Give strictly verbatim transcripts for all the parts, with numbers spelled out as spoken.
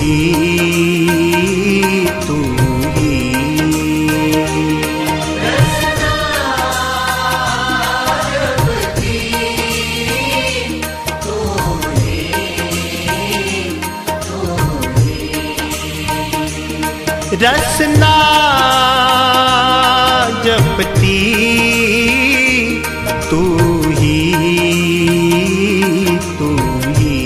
ही तू ही रसना जपती तू ही तू ही रसना जपती तू ही तू ही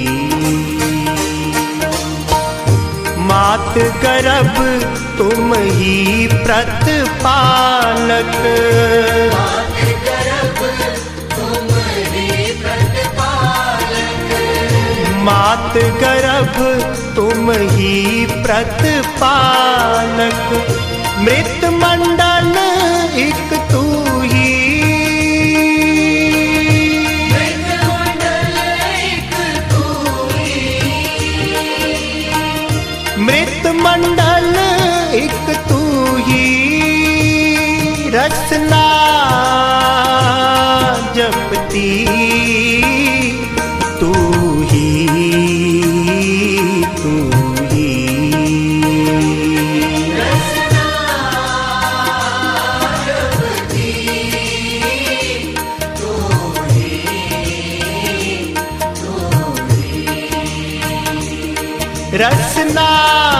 मात गर्भ तुम ही प्रतिपालक मात गर्भ तुम ही प्रतिपालक मात गर्भ तुम ही प्रतिपालक मृत मंडल एक तू ही मृत मंडल एक तू ही मृत मंडल एक तू ही रसना जपती तू ही तू ही रसना जपती तू ही तू ही रसना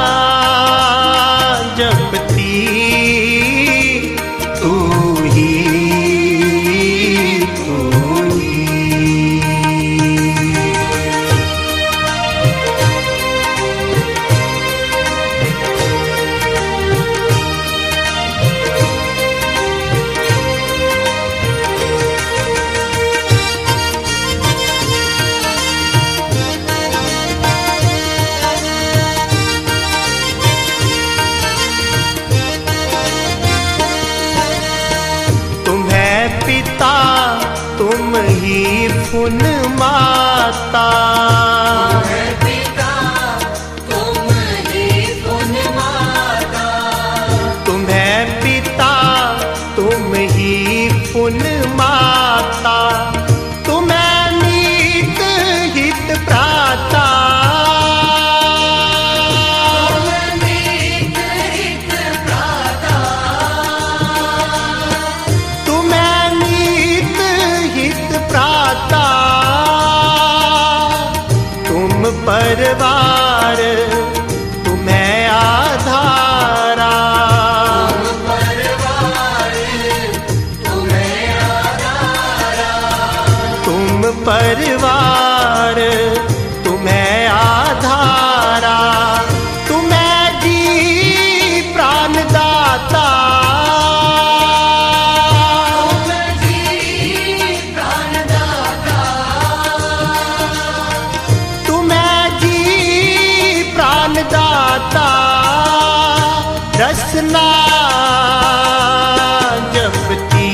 जपती तू ही तू ही पिता तुम ही फुन माता पिता तुम ही फुन माता तुम्हें पिता तुम ही फुन माता तुम्हें मीत हित प्राता मीत हित प्राता प्राता तुम परिवार तुम्हें आधारा तुम परिवार तुम्हें आधारा तुम परिवार तुम्हें आधारा तुम्हें जी प्राण दाता दाता रसना जपती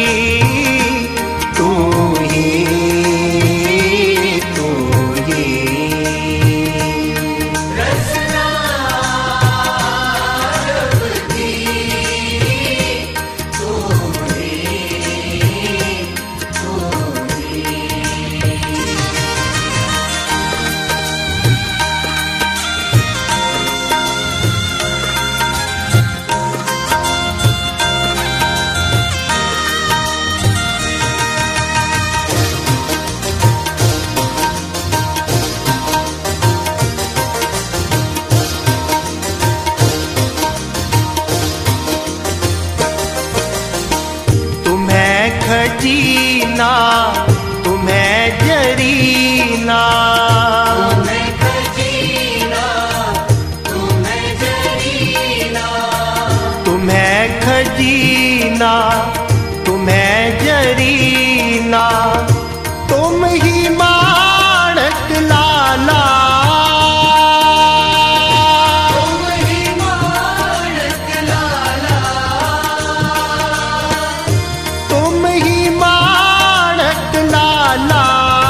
तू ही तू ही रसना जपती तू ही तू ही खजीना तुम्हें जरीना तुम्हें खजीना तुम्हें जरीना तुम्हें खजीना तुम्हें जरीना तुम ही माणक लाला तुम ही माणक लाला तुम ही माणक लाला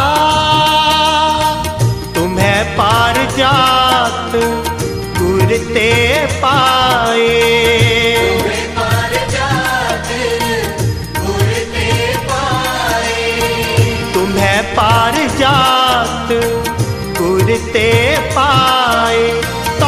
तुम्हें पार जात गुर ते पाए तुम्हें पार जात गुर ते पाए तुम्हें पार जात गुर ते पाए तो